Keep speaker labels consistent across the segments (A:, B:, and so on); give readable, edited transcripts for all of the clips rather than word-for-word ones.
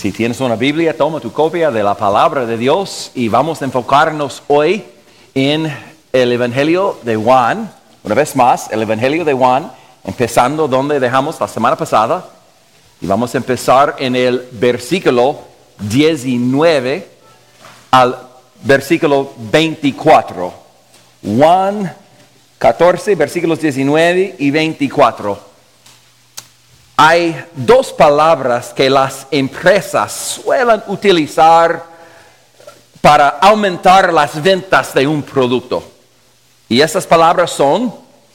A: Si tienes una Biblia, toma tu copia de la palabra de Dios y vamos a enfocarnos hoy en el Evangelio de Juan. Una vez más, el Evangelio de Juan, empezando donde dejamos la semana pasada. Y vamos a empezar en el versículo 19 al versículo 24. Juan 14, versículos 19 y 24. Hay dos palabras que las empresas suelen utilizar para aumentar las ventas de un producto. Y esas palabras son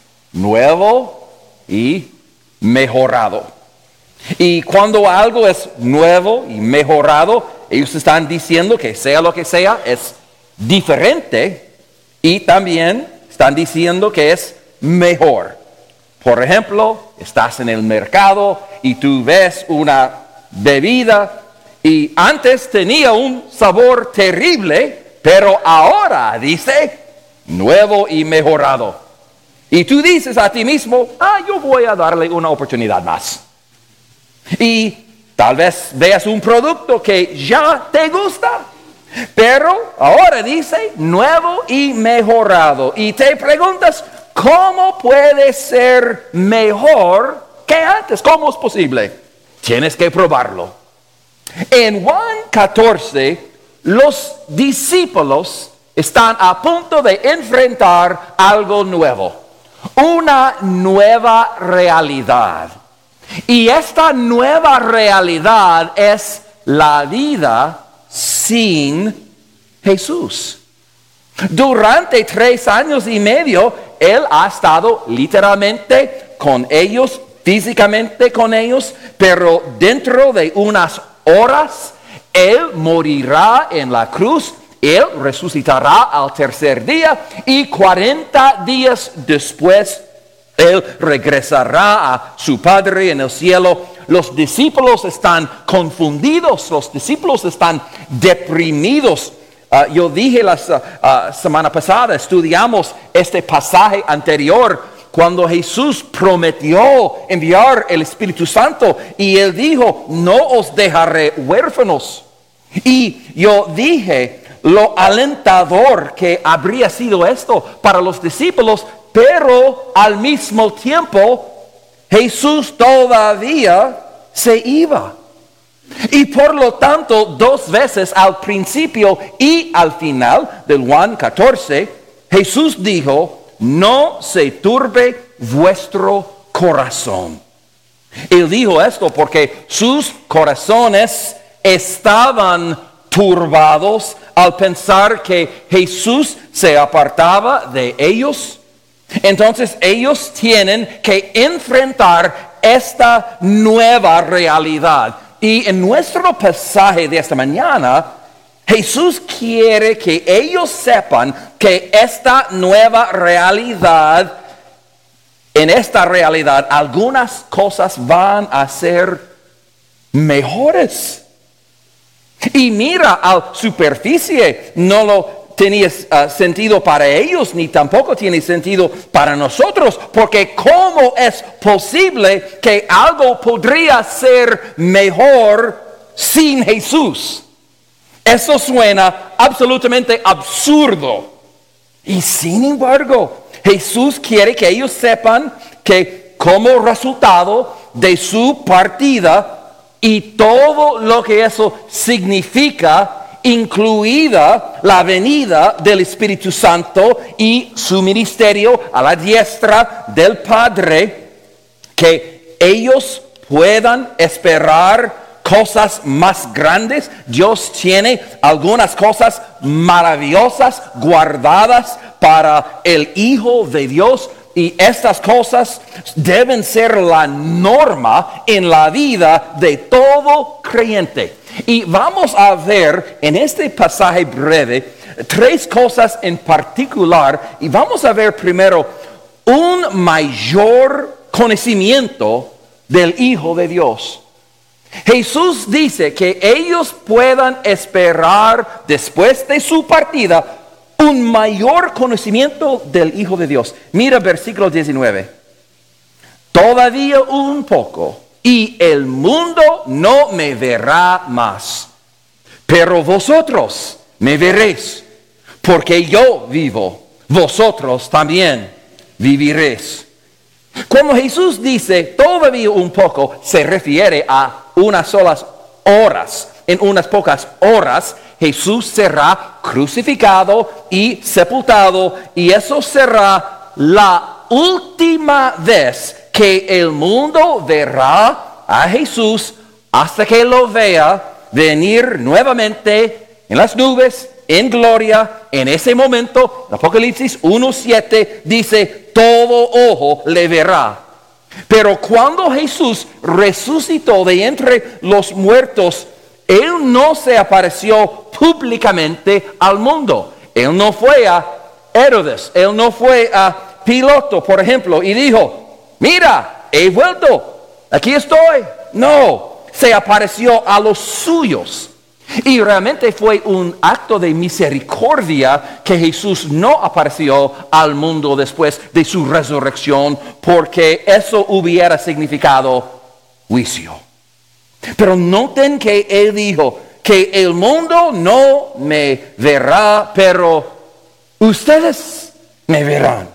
A: nuevo y mejorado. Y cuando algo es nuevo y mejorado, ellos están diciendo que sea lo que sea, es diferente. Y también están diciendo que es mejor. Por ejemplo, estás en el mercado y tú ves una bebida y antes tenía un sabor terrible, pero ahora dice nuevo y mejorado. Y tú dices a ti mismo, yo voy a darle una oportunidad más. Y tal vez veas un producto que ya te gusta, pero ahora dice nuevo y mejorado. Y te preguntas, ¿cómo puede ser mejor que antes? ¿Cómo es posible? Tienes que probarlo. En Juan 14, los discípulos están a punto de enfrentar algo nuevo. Una nueva realidad. Y esta nueva realidad es la vida sin Jesús. Durante 3 años y medio, Él ha estado literalmente con ellos, físicamente con ellos, pero dentro de unas horas, Él morirá en la cruz, Él resucitará al tercer día y 40 días después, Él regresará a su Padre en el cielo. Los discípulos están confundidos, los discípulos están deprimidos. Yo dije la semana pasada, estudiamos este pasaje anterior, cuando Jesús prometió enviar el Espíritu Santo y Él dijo, no os dejaré huérfanos. Y yo dije lo alentador que habría sido esto para los discípulos, pero al mismo tiempo Jesús todavía se iba. Y por lo tanto, 2 veces al principio y al final del Juan 14, Jesús dijo, no se turbe vuestro corazón. Él dijo esto porque sus corazones estaban turbados al pensar que Jesús se apartaba de ellos. Entonces ellos tienen que enfrentar esta nueva realidad. Y en nuestro pasaje de esta mañana, Jesús quiere que ellos sepan que esta nueva realidad, en esta realidad, algunas cosas van a ser mejores. Y mira, a la superficie no lo tenía sentido para ellos, ni tampoco tiene sentido para nosotros, porque ¿cómo es posible que algo podría ser mejor sin Jesús? Eso suena absolutamente absurdo. Y sin embargo, Jesús quiere que ellos sepan que como resultado de su partida y todo lo que eso significa, incluida la venida del Espíritu Santo y su ministerio a la diestra del Padre, que ellos puedan esperar cosas más grandes. Dios tiene algunas cosas maravillosas guardadas para el Hijo de Dios. Y estas cosas deben ser la norma en la vida de todo creyente. Y vamos a ver en este pasaje breve 3 cosas en particular. Y vamos a ver primero un mayor conocimiento del Hijo de Dios. Jesús dice que ellos puedan esperar después de su partida un mayor conocimiento del Hijo de Dios. Mira versículo 19. Todavía un poco y el mundo no me verá más. Pero vosotros me veréis, porque yo vivo, vosotros también viviréis. Cuando Jesús dice todavía un poco, se refiere a unas solas horas. En unas pocas horas Jesús será crucificado y sepultado, y eso será la última vez que el mundo verá a Jesús hasta que lo vea venir nuevamente en las nubes, en gloria. En ese momento, Apocalipsis 1:7 dice, todo ojo le verá. Pero cuando Jesús resucitó de entre los muertos, Él no se apareció públicamente al mundo. Él no fue a Herodes, Él no fue a Pilato, por ejemplo, y dijo, mira, he vuelto, aquí estoy. No, se apareció a los suyos. Y realmente fue un acto de misericordia que Jesús no apareció al mundo después de su resurrección, porque eso hubiera significado juicio. Pero noten que Él dijo que el mundo no me verá, pero ustedes me verán.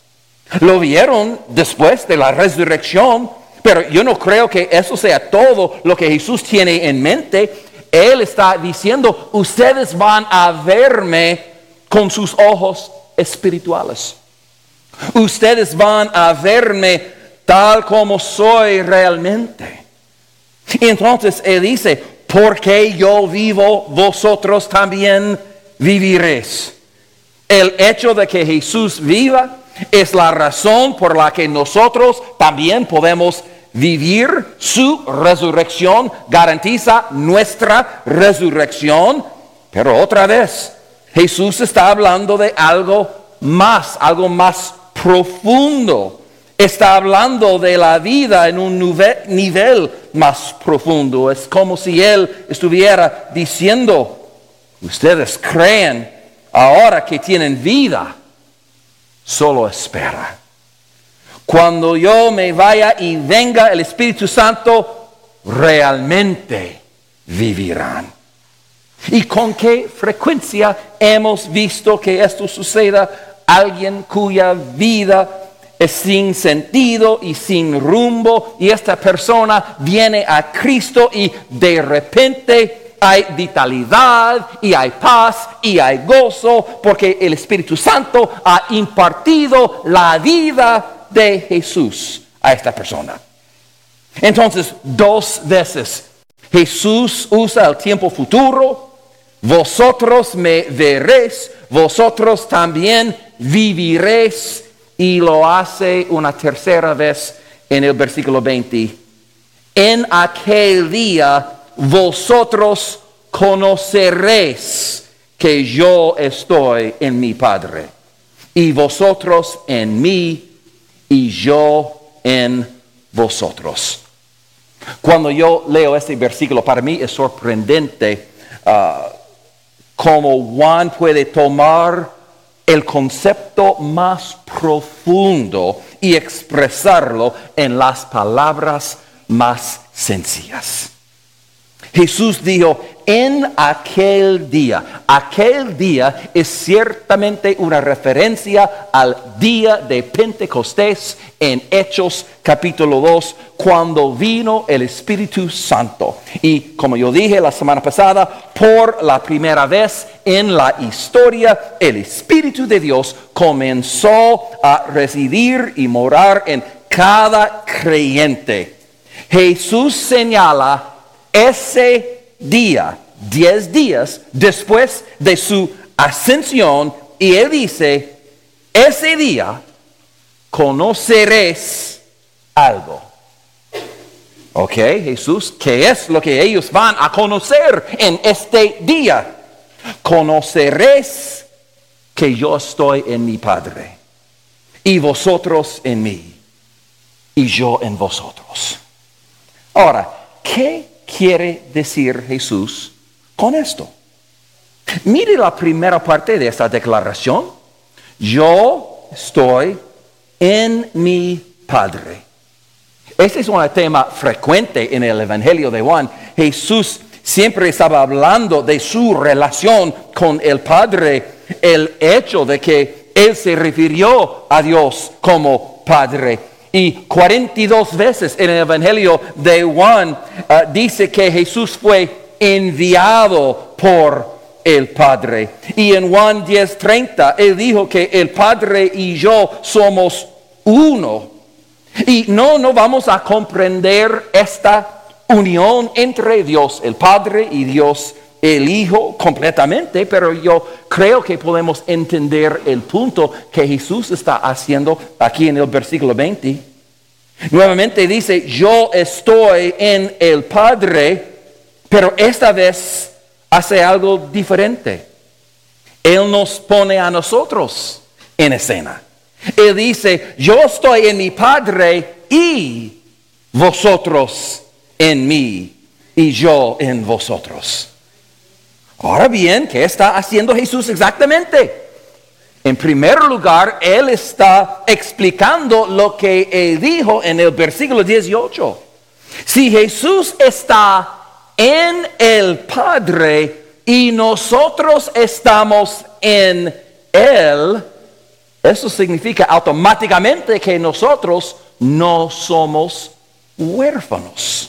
A: Lo vieron después de la resurrección, pero yo no creo que eso sea todo lo que Jesús tiene en mente. Él está diciendo, ustedes van a verme con sus ojos espirituales. Ustedes van a verme tal como soy realmente. Y entonces Él dice, porque yo vivo, vosotros también viviréis. El hecho de que Jesús viva es la razón por la que nosotros también podemos vivir. Su resurrección garantiza nuestra resurrección. Pero otra vez, Jesús está hablando de algo más profundo. Está hablando de la vida en un nivel más profundo. Es como si Él estuviera diciendo, ustedes creen ahora que tienen vida, solo espera. Cuando yo me vaya y venga el Espíritu Santo, realmente vivirán. ¿Y con qué frecuencia hemos visto que esto suceda? Alguien cuya vida es sin sentido y sin rumbo, y esta persona viene a Cristo y de repente hay vitalidad y hay paz y hay gozo, porque el Espíritu Santo ha impartido la vida de Jesús a esta persona. Entonces, dos veces Jesús usa el tiempo futuro. Vosotros me veréis, vosotros también viviréis. Y lo hace una tercera vez en el versículo 20. En aquel día vosotros conoceréis que yo estoy en mi Padre, y vosotros en mí, y yo en vosotros. Cuando yo leo este versículo, para mí es sorprendente cómo Juan puede tomar el concepto más profundo y expresarlo en las palabras más sencillas. Jesús dijo, en aquel día. Aquel día es ciertamente una referencia al día de Pentecostés en Hechos capítulo 2, cuando vino el Espíritu Santo. Y como yo dije la semana pasada, por la primera vez en la historia, el Espíritu de Dios comenzó a residir y morar en cada creyente. Jesús señala ese día, 10 días después de su ascensión, y Él dice, ese día conoceréis algo. Ok, Jesús, ¿qué es lo que ellos van a conocer en este día? Conoceréis que yo estoy en mi Padre, y vosotros en mí, y yo en vosotros. Ahora, ¿qué quiere decir Jesús con esto? Mire la primera parte de esta declaración. Yo estoy en mi Padre. Este es un tema frecuente en el Evangelio de Juan. Jesús siempre estaba hablando de su relación con el Padre, el hecho de que Él se refirió a Dios como Padre. Y 42 veces en el Evangelio de Juan dice que Jesús fue enviado por el Padre. Y en Juan 10:30 Él dijo que el Padre y yo somos uno. Y no vamos a comprender esta unión entre Dios el Padre y Dios el Hijo completamente, pero yo creo que podemos entender el punto que Jesús está haciendo aquí en el versículo 20. Nuevamente dice, yo estoy en el Padre, pero esta vez hace algo diferente. Él nos pone a nosotros en escena. Él dice, yo estoy en mi Padre y vosotros en mí y yo en vosotros. Ahora bien, ¿qué está haciendo Jesús exactamente? En primer lugar, Él está explicando lo que Él dijo en el versículo 18. Si Jesús está en el Padre y nosotros estamos en Él, eso significa automáticamente que nosotros no somos huérfanos.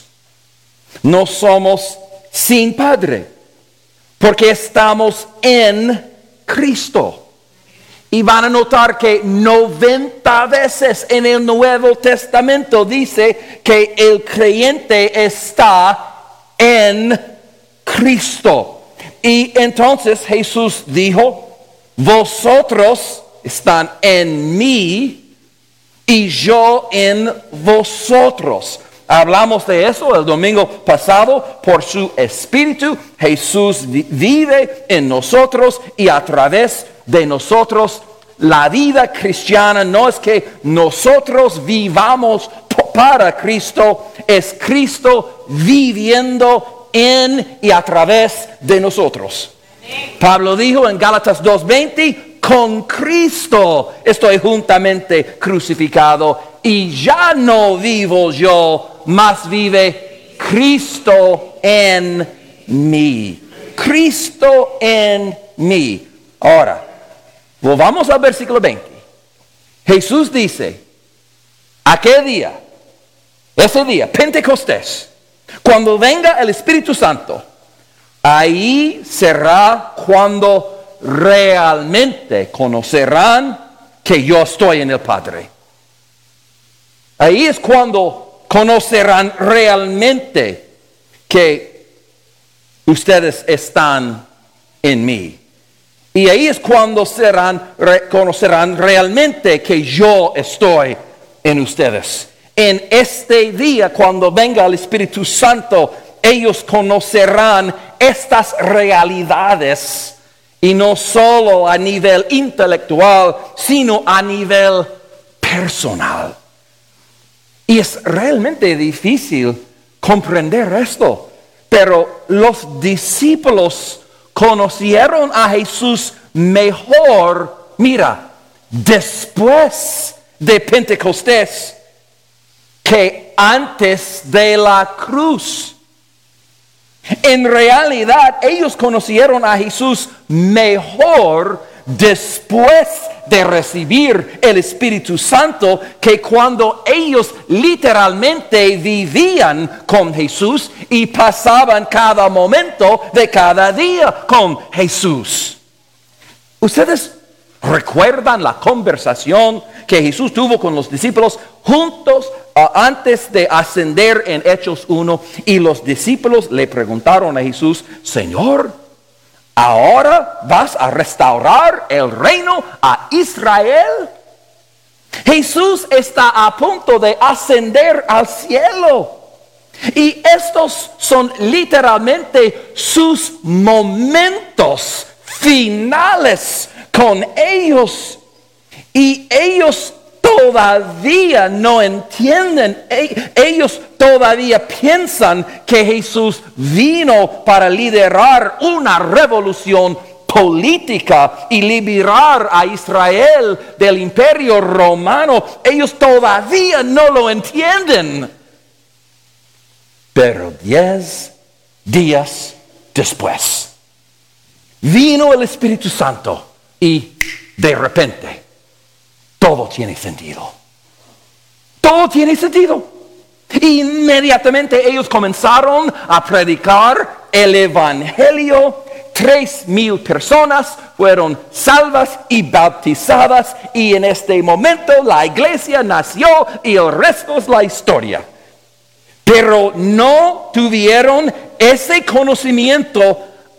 A: No somos sin Padre, porque estamos en Cristo. Y van a notar que 90 veces en el Nuevo Testamento dice que el creyente está en Cristo. Y entonces Jesús dijo, vosotros están en mí y yo en vosotros. Hablamos de eso el domingo pasado. Por su Espíritu Jesús vive en nosotros y a través de nosotros. La vida cristiana no es que nosotros vivamos para Cristo, es Cristo viviendo en y a través de nosotros. Pablo dijo en Gálatas 2:20, con Cristo estoy juntamente crucificado y ya no vivo yo, mas vive Cristo en mí. Cristo en mí. Ahora, volvamos al versículo 20. Jesús dice, aquel día, ese día, Pentecostés, cuando venga el Espíritu Santo, ahí será cuando realmente conocerán que yo estoy en el Padre. Ahí es cuando conocerán realmente que ustedes están en mí. Y ahí es cuando conocerán realmente que yo estoy en ustedes. En este día, cuando venga el Espíritu Santo, ellos conocerán estas realidades. Y no solo a nivel intelectual, sino a nivel personal. Y es realmente difícil comprender esto. Pero los discípulos conocieron a Jesús mejor, mira, después de Pentecostés que antes de la cruz. En realidad, ellos conocieron a Jesús mejor después de recibir el Espíritu Santo que cuando ellos literalmente vivían con Jesús y pasaban cada momento de cada día con Jesús. ¿Ustedes recuerdan la conversación que Jesús tuvo con los discípulos juntos antes de ascender en Hechos 1? Y los discípulos le preguntaron a Jesús, Señor, ¿ahora vas a restaurar el reino a Israel? Jesús está a punto de ascender al cielo. Y estos son literalmente sus momentos finales con ellos. Y ellos todavía no entienden. Ellos todavía piensan que Jesús vino para liderar una revolución política y liberar a Israel del imperio romano, ellos todavía no lo entienden. Pero 10 días después, vino el Espíritu Santo y de repente todo tiene sentido. Todo tiene sentido. Inmediatamente ellos comenzaron a predicar el Evangelio. 3,000 personas fueron salvas y bautizadas, y en este momento la iglesia nació y el resto es la historia. Pero no tuvieron ese conocimiento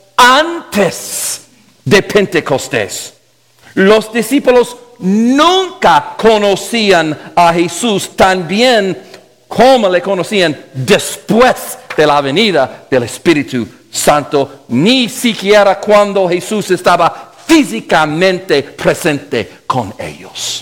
A: antes de Pentecostés. Los discípulos nunca conocían a Jesús tan bien como le conocían después de la venida del Espíritu Santo, ni siquiera cuando Jesús estaba físicamente presente con ellos.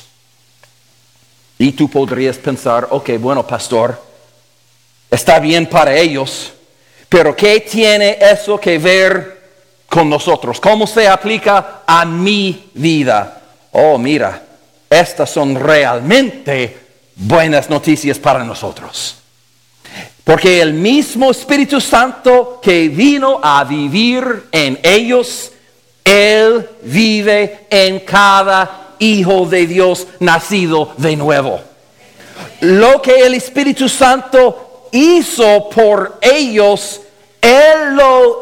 A: Y tú podrías pensar, ok, bueno, pastor, está bien para ellos, pero ¿qué tiene eso que ver con nosotros? ¿Cómo se aplica a mi vida? Oh, mira, estas son realmente buenas noticias para nosotros. Porque el mismo Espíritu Santo que vino a vivir en ellos, Él vive en cada hijo de Dios nacido de nuevo. Lo que el Espíritu Santo hizo por ellos, Él lo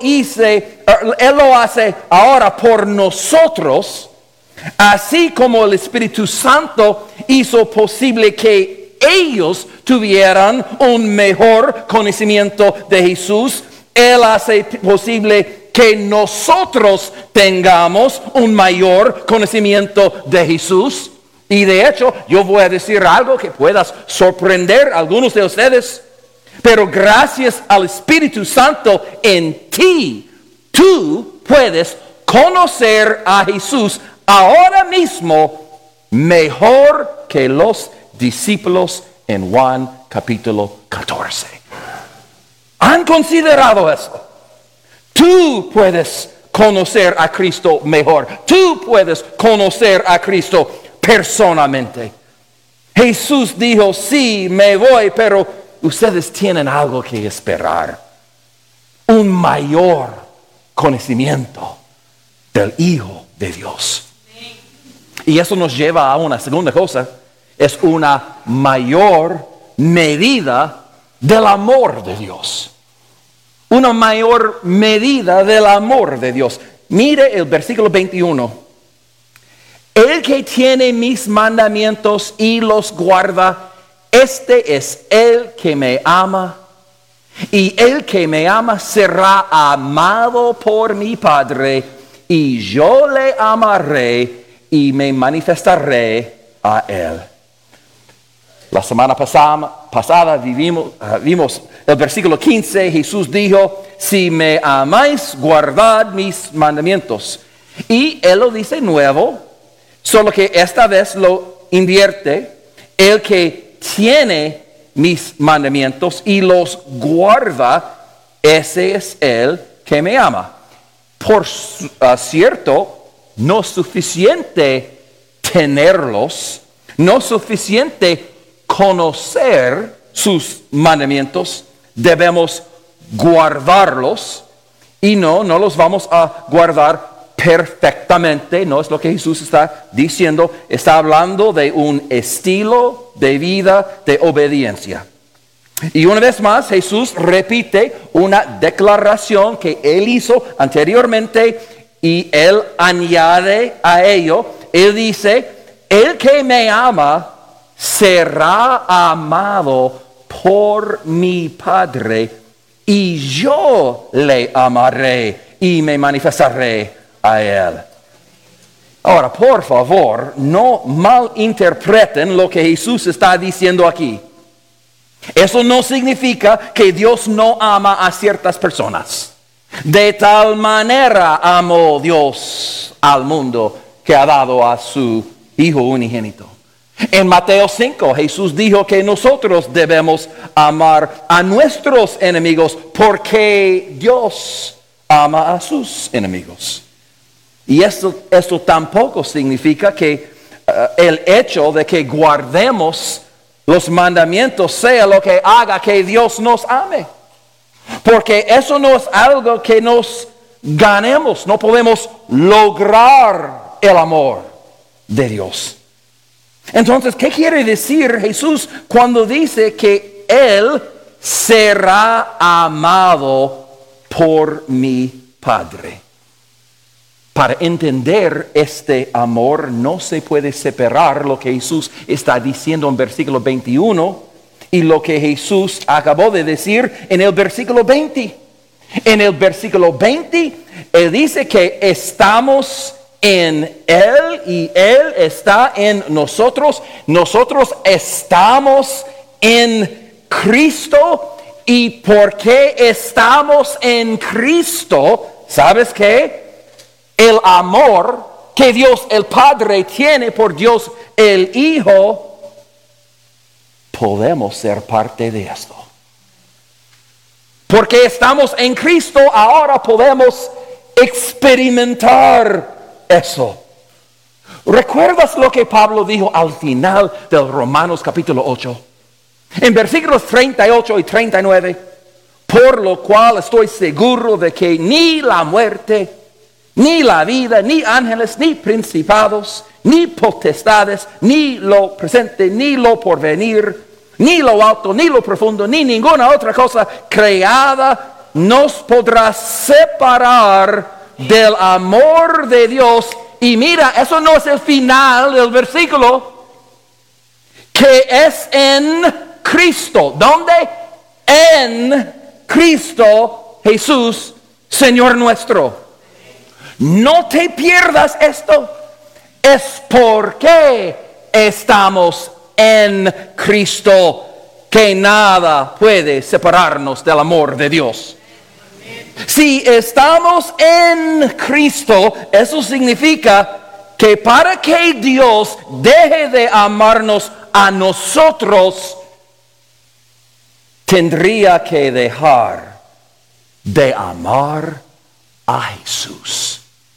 A: hace ahora por nosotros, así como el Espíritu Santo hizo posible que ellos tuvieran un mejor conocimiento de Jesús. Él hace posible que nosotros tengamos un mayor conocimiento de Jesús. Y de hecho, yo voy a decir algo que pueda sorprender a algunos de ustedes. Pero gracias al Espíritu Santo en ti, tú puedes conocer a Jesús ahora mismo mejor que los discípulos en Juan capítulo 14. ¿Han considerado eso? Tú puedes conocer a Cristo mejor. Tú puedes conocer a Cristo personalmente. Jesús dijo, sí, me voy, pero ustedes tienen algo que esperar. Un mayor conocimiento del Hijo de Dios. Y eso nos lleva a una segunda cosa. Es una mayor medida del amor de Dios. Una mayor medida del amor de Dios. Mire el versículo 21. El que tiene mis mandamientos y los guarda, este es el que me ama. Y el que me ama será amado por mi Padre, y yo le amaré y me manifestaré a él. La semana pasada vimos el versículo 15. Jesús dijo, si me amáis, guardad mis mandamientos. Y Él lo dice nuevo, solo que esta vez lo invierte. El que tiene mis mandamientos y los guarda, ese es el que me ama. Por cierto, no es suficiente tenerlos, no es suficiente conocer sus mandamientos, debemos guardarlos, y no los vamos a guardar perfectamente, no es lo que Jesús está diciendo. Está hablando de un estilo de vida de obediencia. Y una vez más Jesús repite una declaración que Él hizo anteriormente, y Él añade a ello. Él dice, el que me ama será amado por mi Padre, y yo le amaré y me manifestaré a él. Ahora, por favor, no malinterpreten lo que Jesús está diciendo aquí. Eso no significa que Dios no ama a ciertas personas. De tal manera amó Dios al mundo que ha dado a su Hijo unigénito. En Mateo 5, Jesús dijo que nosotros debemos amar a nuestros enemigos porque Dios ama a sus enemigos. Y esto tampoco significa que el hecho de que guardemos los mandamientos sea lo que haga que Dios nos ame. Porque eso no es algo que nos ganemos. No podemos lograr el amor de Dios. Entonces, ¿qué quiere decir Jesús cuando dice que Él será amado por mi Padre? Para entender este amor no se puede separar lo que Jesús está diciendo en versículo 21 y lo que Jesús acabó de decir en el versículo 20. En el versículo 20, Él dice que estamos en Él y Él está en nosotros. Nosotros estamos en Cristo. ¿Y por qué estamos en Cristo? ¿Sabes qué? El amor que Dios el Padre tiene por Dios el Hijo, podemos ser parte de esto. Porque estamos en Cristo, ahora podemos experimentar eso. ¿Recuerdas lo que Pablo dijo al final del Romanos capítulo 8? En versículos 38 y 39, por lo cual estoy seguro de que ni la muerte, ni la vida, ni ángeles, ni principados, ni potestades, ni lo presente, ni lo porvenir, ni lo alto, ni lo profundo, ni ninguna otra cosa creada nos podrá separar del amor de Dios. Y mira, eso no es el final del versículo, que es en Cristo. ¿Dónde? En Cristo Jesús, Señor nuestro. No te pierdas esto. Es porque estamos en Cristo que nada puede separarnos del amor de Dios. Si estamos en Cristo, eso significa que para que Dios deje de amarnos a nosotros, tendría que dejar de amar a Jesús.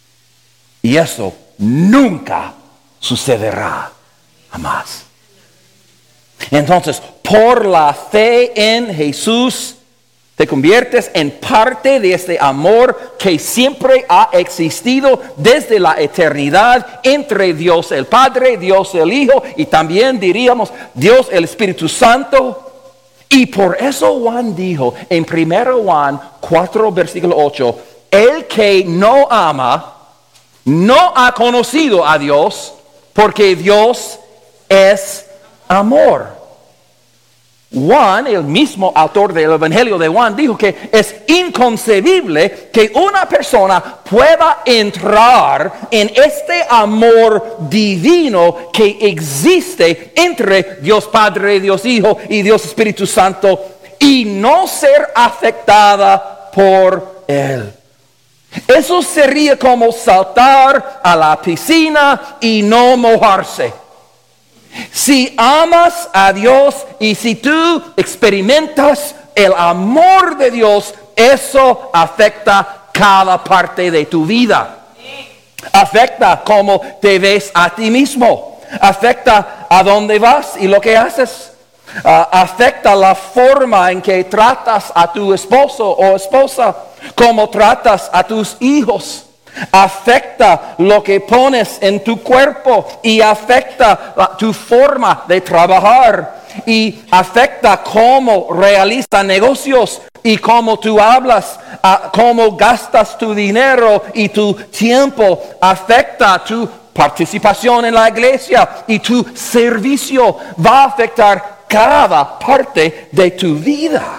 A: Y eso nunca sucederá jamás. Entonces, por la fe en Jesús, te conviertes en parte de este amor que siempre ha existido desde la eternidad entre Dios el Padre, Dios el Hijo y también diríamos Dios el Espíritu Santo. Y por eso Juan dijo en 1 Juan 4 versículo 8, el que no ama no ha conocido a Dios, porque Dios es amor. Juan, el mismo autor del Evangelio de Juan, dijo que es inconcebible que una persona pueda entrar en este amor divino que existe entre Dios Padre, Dios Hijo y Dios Espíritu Santo y no ser afectada por él. Eso sería como saltar a la piscina y no mojarse. Si amas a Dios y si tú experimentas el amor de Dios, eso afecta cada parte de tu vida. Afecta cómo te ves a ti mismo. Afecta a dónde vas y lo que haces. Afecta la forma en que tratas a tu esposo o esposa. Cómo tratas a tus hijos. Afecta lo que pones en tu cuerpo y afecta tu forma de trabajar y afecta cómo realizas negocios y cómo tú hablas, cómo gastas tu dinero y tu tiempo. Afecta tu participación en la iglesia y tu servicio. Va a afectar cada parte de tu vida.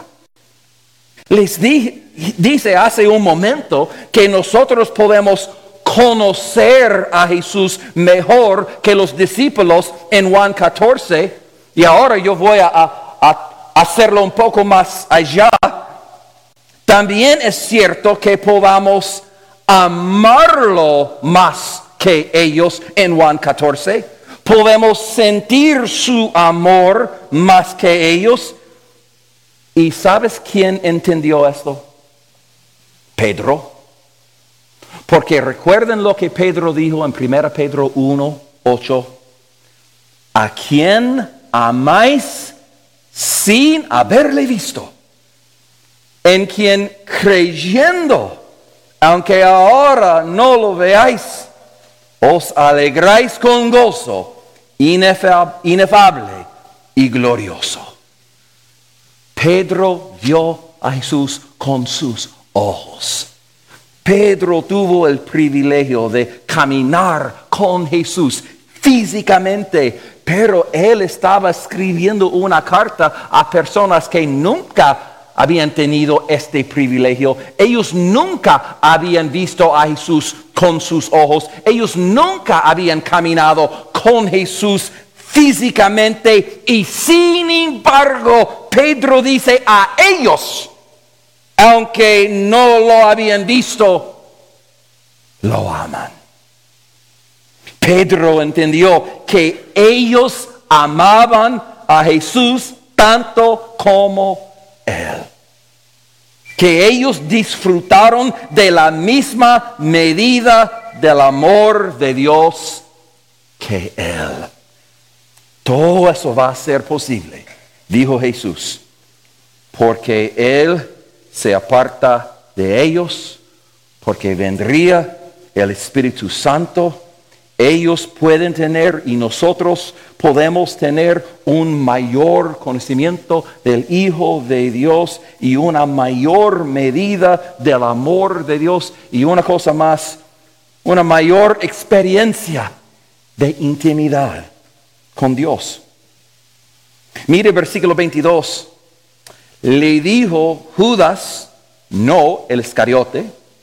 A: Les dice hace un momento que nosotros podemos conocer a Jesús mejor que los discípulos en Juan 14. Y ahora yo voy a hacerlo un poco más allá. También es cierto que podamos amarlo más que ellos en Juan 14. Podemos sentir su amor más que ellos. ¿Y sabes quién entendió esto? Pedro. Porque recuerden lo que Pedro dijo en 1 Pedro 1:8. ¿A quién amáis sin haberle visto? En quien creyendo, aunque ahora no lo veáis, os alegráis con gozo inefable y glorioso. Pedro vio a Jesús con sus ojos. Pedro tuvo el privilegio de caminar con Jesús físicamente, pero él estaba escribiendo una carta a personas que nunca habían tenido este privilegio. Ellos nunca habían visto a Jesús con sus ojos. Ellos nunca habían caminado con Jesús físicamente. Y sin embargo, Pedro dice a ellos, aunque no lo habían visto, lo aman. Pedro entendió que ellos amaban a Jesús tanto como Él. Que ellos disfrutaron de la misma medida del amor de Dios que Él. Todo eso va a ser posible, dijo Jesús, porque Él se aparta de ellos, porque vendría el Espíritu Santo. Ellos pueden tener y nosotros podemos tener un mayor conocimiento del Hijo de Dios y una mayor medida del amor de Dios y una cosa más, una mayor experiencia de intimidad con Dios. Mire versículo 22. Le dijo Judas, no el Iscariote,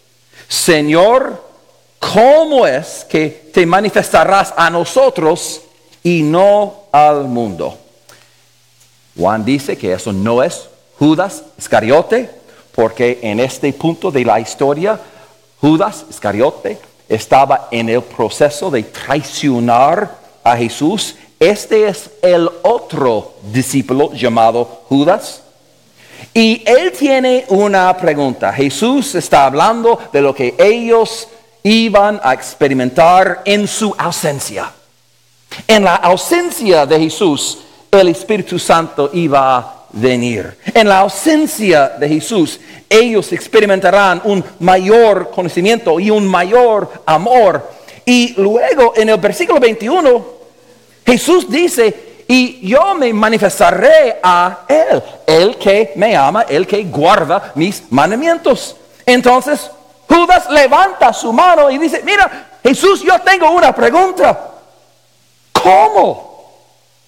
A: Señor, ¿cómo es que te manifestarás a nosotros y no al mundo? Juan dice que eso no es Judas Iscariote, porque en este punto de la historia, Judas Iscariote estaba en el proceso de traicionar a Jesús. Este es el otro discípulo llamado Judas. Y él tiene una pregunta. Jesús está hablando de lo que ellos iban a experimentar en su ausencia. En la ausencia de Jesús, el Espíritu Santo iba a venir. En la ausencia de Jesús, ellos experimentarán un mayor conocimiento y un mayor amor. Y luego en el versículo 21, Jesús dice, y yo me manifestaré a Él, el que me ama, el que guarda mis mandamientos. Entonces Judas levanta su mano y dice, mira, Jesús, yo tengo una pregunta. ¿Cómo?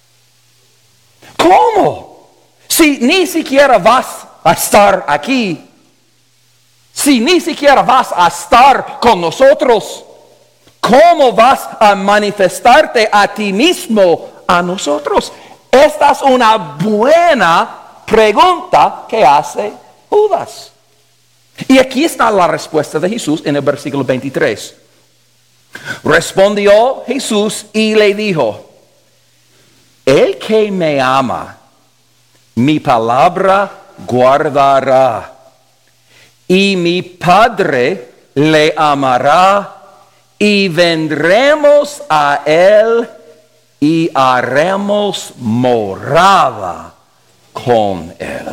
A: ¿Cómo? Si ni siquiera vas a estar aquí, si ni siquiera vas a estar con nosotros, ¿cómo vas a manifestarte a ti mismo a nosotros? Esta es una buena pregunta que hace Judas. Y aquí está la respuesta de Jesús en el versículo 23. Respondió Jesús y le dijo, el que me ama, mi palabra guardará, y mi Padre le amará, y vendremos a él y haremos morada con él.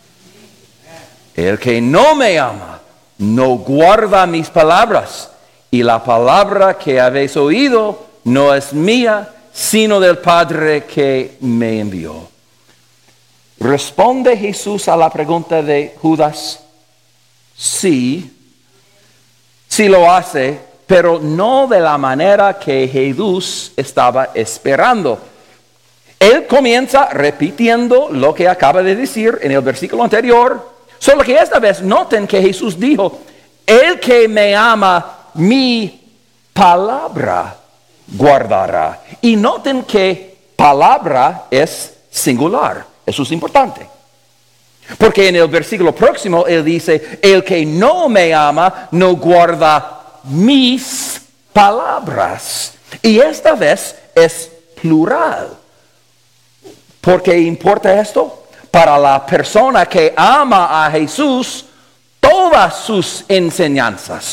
A: El que no me ama, no guarda mis palabras, y la palabra que habéis oído no es mía, sino del Padre que me envió. ¿Responde Jesús a la pregunta de Judas? Sí lo hace, pero no de la manera que Jesús estaba esperando. Él comienza repitiendo lo que acaba de decir en el versículo anterior, solo que esta vez noten que Jesús dijo, el que me ama, mi palabra guardará. Y noten que palabra es singular. Eso es importante. Porque en el versículo próximo él dice, el que no me ama no guarda mis palabras. Y esta vez es plural. ¿Por qué importa esto? Para la persona que ama a Jesús, todas sus enseñanzas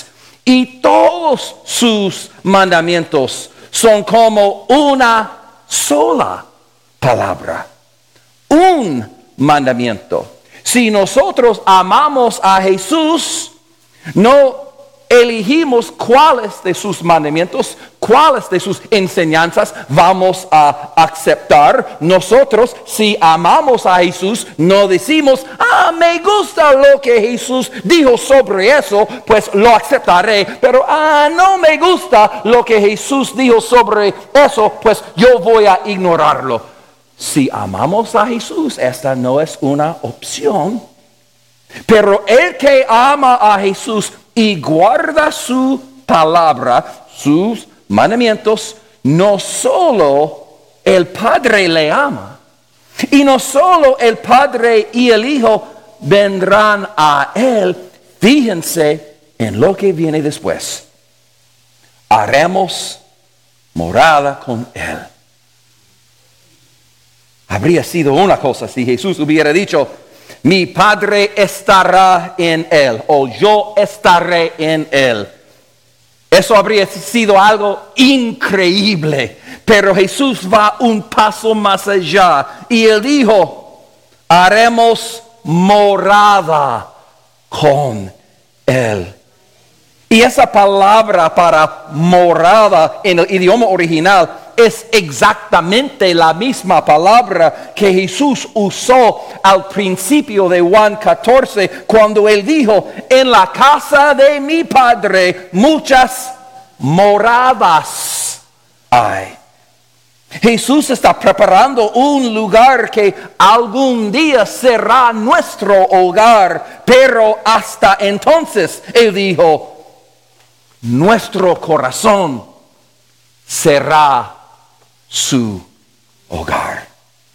A: Y todos sus mandamientos son como una sola palabra. Un mandamiento. Si nosotros amamos a Jesús, no elegimos cuáles de sus mandamientos, cuáles de sus enseñanzas vamos a aceptar. Nosotros, si amamos a Jesús, no decimos, me gusta lo que Jesús dijo sobre eso, pues lo aceptaré. Pero, no me gusta lo que Jesús dijo sobre eso, pues yo voy a ignorarlo. Si amamos a Jesús, esta no es una opción. Pero el que ama a Jesús y guarda su palabra, sus mandamientos, no solo el Padre le ama, y no solo el Padre y el Hijo vendrán a Él. Fíjense en lo que viene después. Haremos morada con Él. Habría sido una cosa si Jesús hubiera dicho, mi Padre estará en Él, o yo estaré en Él. Eso habría sido algo increíble. Pero Jesús va un paso más allá. Y Él dijo, haremos morada con Él. Y esa palabra para morada en el idioma original es exactamente la misma palabra que Jesús usó al principio de Juan 14, cuando Él dijo, en la casa de mi Padre muchas moradas hay. Jesús está preparando un lugar que algún día será nuestro hogar, pero hasta entonces, Él dijo, nuestro corazón será su hogar.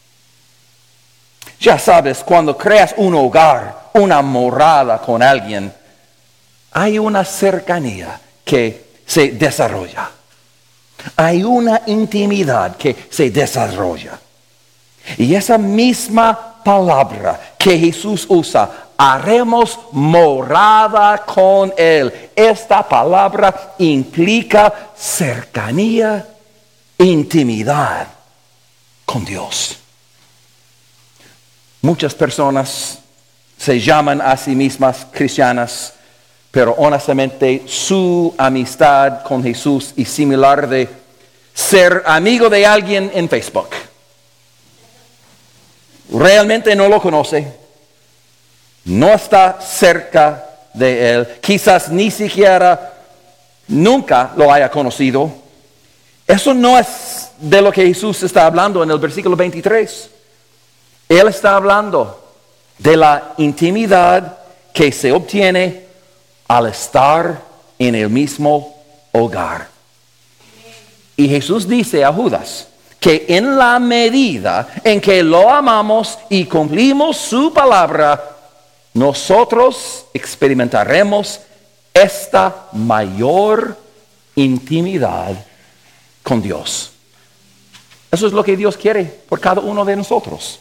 A: Ya sabes, cuando creas un hogar, una morada con alguien, hay una cercanía que se desarrolla. Hay una intimidad que se desarrolla. Y esa misma palabra que Jesús usa, haremos morada con Él. Esta palabra implica cercanía, intimidad con Dios. Muchas personas se llaman a sí mismas cristianas, pero honestamente su amistad con Jesús es similar de ser amigo de alguien en Facebook. Realmente no lo conoce, no está cerca de Él, quizás ni siquiera nunca lo haya conocido. Eso no es de lo que Jesús está hablando en el versículo 23. Él está hablando de la intimidad que se obtiene al estar en el mismo hogar. Y Jesús dice a Judas que en la medida en que lo amamos y cumplimos su palabra, nosotros experimentaremos esta mayor intimidad con Dios. Eso es lo que Dios quiere por cada uno de nosotros.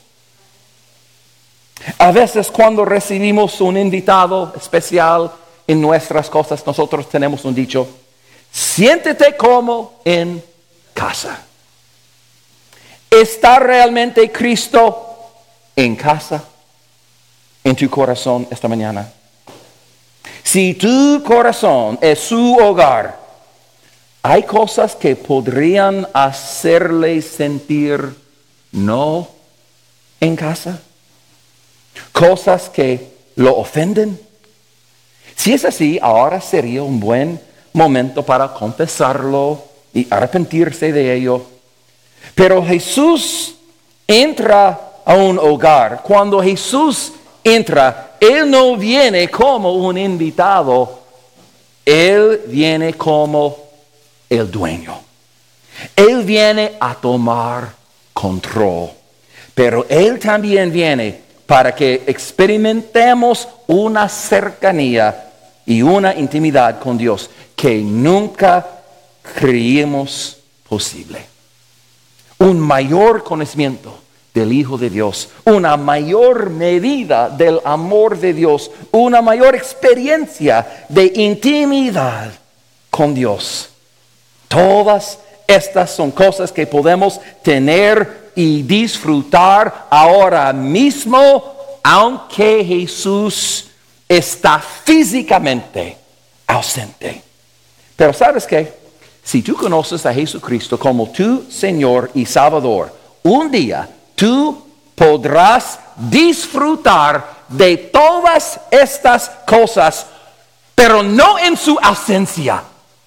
A: A veces cuando recibimos un invitado especial en nuestras cosas, nosotros tenemos un dicho, siéntete como en casa. ¿Está realmente Cristo en casa, en tu corazón esta mañana? Si tu corazón es su hogar, hay cosas que podrían hacerle sentir no en casa. Cosas que lo ofenden. Si es así, ahora sería un buen momento para confesarlo y arrepentirse de ello. Pero Jesús entra a un hogar. Cuando Jesús entra, Él no viene como un invitado. Él viene como el dueño. Él viene a tomar control. Pero Él también viene para que experimentemos una cercanía y una intimidad con Dios que nunca creímos posible. Un mayor conocimiento del Hijo de Dios, una mayor medida del amor de Dios, una mayor experiencia de intimidad con Dios. Todas estas son cosas que podemos tener y disfrutar ahora mismo, aunque Jesús está físicamente ausente. Pero ¿sabes qué? Si tú conoces a Jesucristo como tu Señor y Salvador, un día tú podrás disfrutar de todas estas cosas, pero no en su ausencia,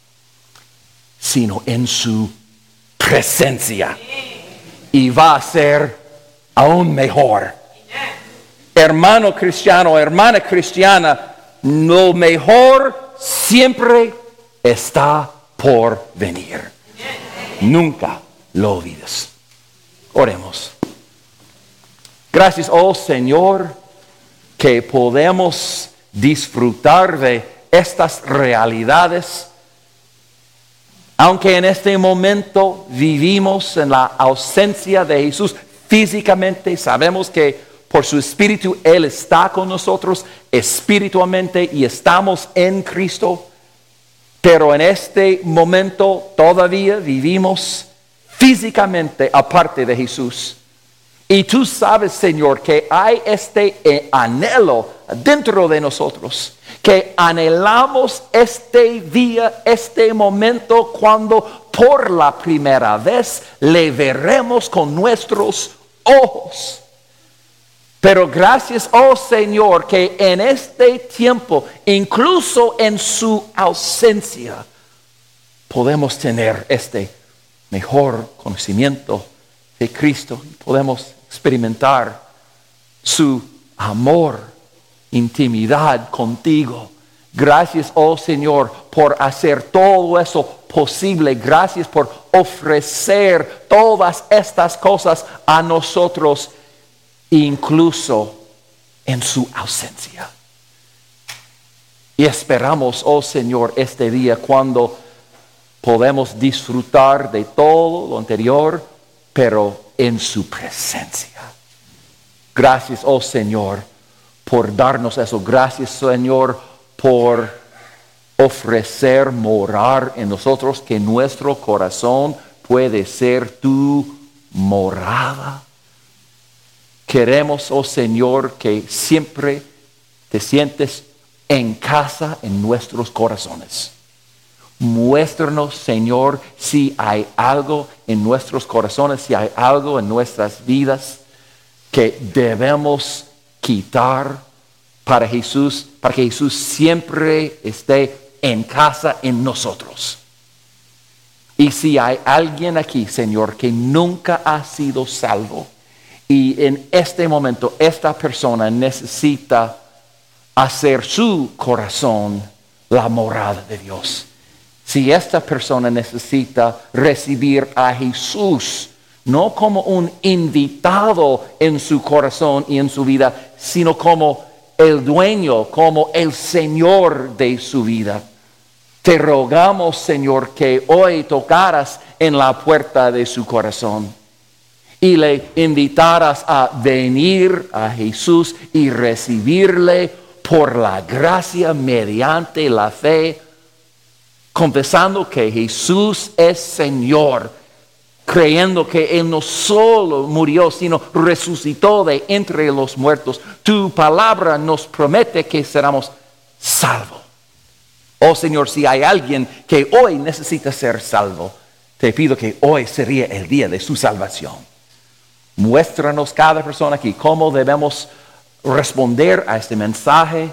A: sino en su presencia. Y va a ser aún mejor. Hermano cristiano, hermana cristiana, lo mejor siempre está por venir. Nunca lo olvides. Oremos. Gracias, oh Señor, que podemos disfrutar de estas realidades. Aunque en este momento vivimos en la ausencia de Jesús físicamente, sabemos que por su Espíritu Él está con nosotros espiritualmente y estamos en Cristo. Pero en este momento todavía vivimos físicamente aparte de Jesús. Y tú sabes, Señor, que hay este anhelo dentro de nosotros, que anhelamos este día, este momento, cuando por la primera vez le veremos con nuestros ojos. Pero gracias, oh Señor, que en este tiempo, incluso en su ausencia, podemos tener este mejor conocimiento de Cristo y podemos experimentar su amor, intimidad contigo. Gracias, oh Señor, por hacer todo eso posible. Gracias por ofrecer todas estas cosas a nosotros, incluso en su ausencia. Y esperamos, oh Señor, este día cuando podemos disfrutar de todo lo anterior, pero en su presencia. Gracias, oh Señor, por darnos eso. Gracias, Señor, por ofrecer morar en nosotros, que nuestro corazón puede ser tu morada. Queremos, oh Señor, que siempre te sientes en casa en nuestros corazones. Muéstranos, Señor, si hay algo en nuestros corazones, si hay algo en nuestras vidas que debemos quitar para que Jesús siempre esté en casa en nosotros. Y si hay alguien aquí, Señor, que nunca ha sido salvo, y en este momento esta persona necesita hacer su corazón la morada de Dios. Si esta persona necesita recibir a Jesús, no como un invitado en su corazón y en su vida, sino como el dueño, como el Señor de su vida. Te rogamos, Señor, que hoy tocaras en la puerta de su corazón y le invitaras a venir a Jesús y recibirle por la gracia mediante la fe, confesando que Jesús es Señor, creyendo que Él no solo murió, sino resucitó de entre los muertos. Tu palabra nos promete que seremos salvos. Oh Señor, si hay alguien que hoy necesita ser salvo, te pido que hoy sería el día de su salvación. Muéstranos cada persona aquí cómo debemos responder a este mensaje.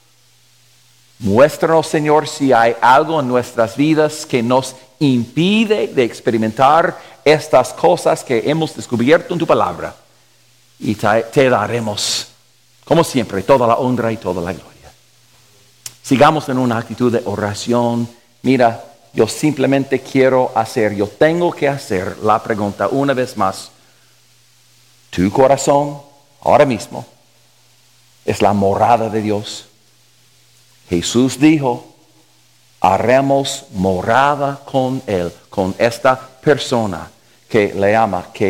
A: Muéstranos, Señor, si hay algo en nuestras vidas que nos impide de experimentar estas cosas que hemos descubierto en tu palabra. Y te daremos, como siempre, toda la honra y toda la gloria. Sigamos en una actitud de oración. Mira, yo tengo que hacer la pregunta una vez más. Tu corazón, ahora mismo, es la morada de Dios. Jesús dijo, haremos morada con Él, con esta persona que le ama, que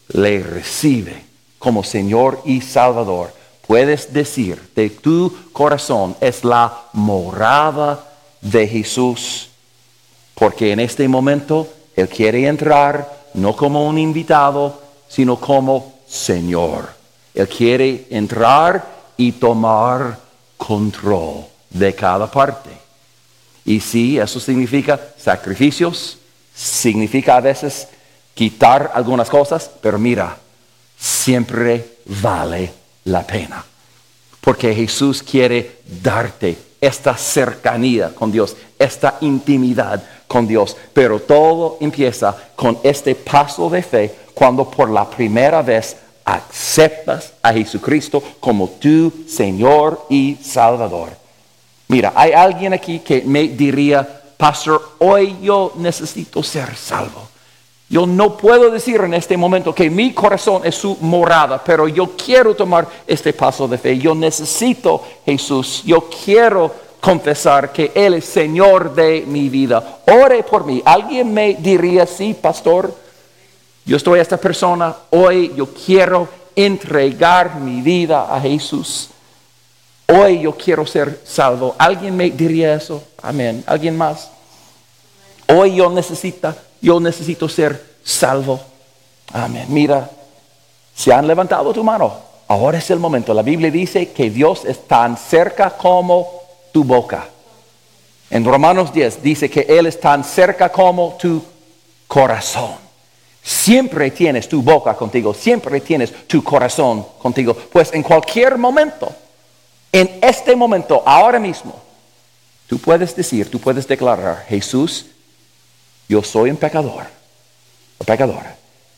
A: le recibe como Señor y Salvador, puedes decir de tu corazón, es la morada de Jesús, porque en este momento Él quiere entrar no como un invitado, sino como Señor. Él quiere entrar y tomar control de cada parte. Y sí, eso significa sacrificios, significa a veces quitar algunas cosas, pero mira, siempre vale la pena. Porque Jesús quiere darte esta cercanía con Dios, esta intimidad con Dios. Pero todo empieza con este paso de fe cuando por la primera vez aceptas a Jesucristo como tu Señor y Salvador. Mira, hay alguien aquí que me diría, pastor, hoy yo necesito ser salvo. Yo no puedo decir en este momento que mi corazón es su morada, pero yo quiero tomar este paso de fe. Yo necesito Jesús. Yo quiero confesar que Él es Señor de mi vida. Ore por mí. ¿Alguien me diría, sí, pastor? Yo estoy esta persona. Hoy yo quiero entregar mi vida a Jesús. Hoy yo quiero ser salvo. ¿Alguien me diría eso? Amén. ¿Alguien más? Hoy yo necesito ser salvo. Amén. Mira, si han levantado tu mano, ahora es el momento. La Biblia dice que Dios es tan cerca como tu boca. En Romanos 10 dice que Él es tan cerca como tu corazón. Siempre tienes tu boca contigo, siempre tienes tu corazón contigo. Pues en cualquier momento, en este momento, ahora mismo, tú puedes decir, tú puedes declarar, Jesús, yo soy un pecador, o pecadora.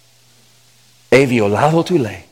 A: He violado tu ley.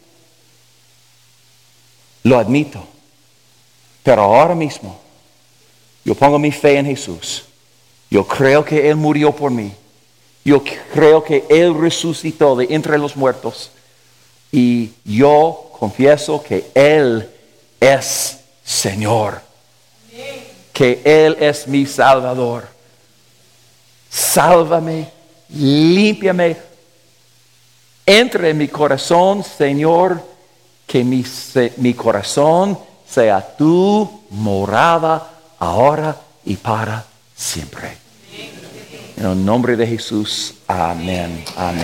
A: Lo admito. Pero ahora mismo, yo pongo mi fe en Jesús. Yo creo que Él murió por mí. Yo creo que Él resucitó de entre los muertos. Y yo confieso que Él es Señor. Que Él es mi Salvador. Sálvame, límpiame, entra en mi corazón, Señor, que mi corazón sea tu morada ahora y para siempre. En el nombre de Jesús, amén. Amén.